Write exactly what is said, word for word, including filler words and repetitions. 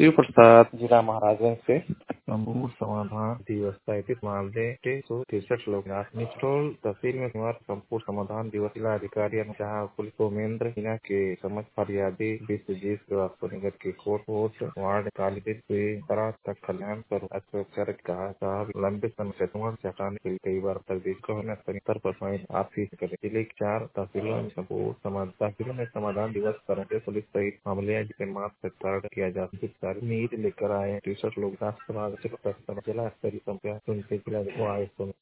शिव प्रसाद जिला महाराजगंज से संपूर्ण समाधान दिवस तैतीस मामले के सौ तिरसठ लोग निचोल तहसील में शनिवार संपूर्ण समाधान दिवस जिला अधिकारी जहाँ पुलिस सोमेंद्र मीना के समझ फरियादी विश्वजीत श्रीवास्तव नगर के कोर्ट कोर्ट वार्ड कालीदित से तरह तक कल्याण पर अशोक कहा साहब लंबे समय से तुम चटाने के लिए कई बार तक सत्तर परसेंट आप फीस करें। जिले की चार तहसीलों में संपूर्ण समाधान तहसीलों में समाधान दिवस करेंगे पुलिस सहित मामले जिसे मार्च से स्टार्ट किया जा सकता नीट लेकर आए टी शर्ट लोग जिला स्तरीय जिला आयुक्त